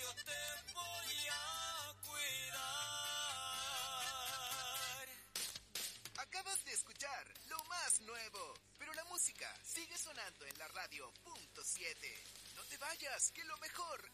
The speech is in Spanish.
yo te voy a cuidar. Acabas de escuchar lo más nuevo, pero la música sigue sonando en la radio .7. No te vayas, que lo mejor